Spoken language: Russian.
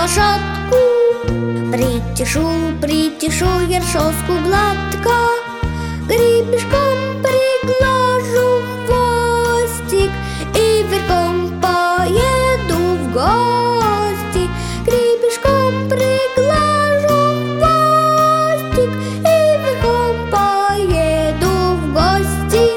лошадку. Причешу ершовку гладко, гребешком приглажу хвостик и верхом поеду в гости. Гребешком приглажу хвостик и верхом поеду в гости.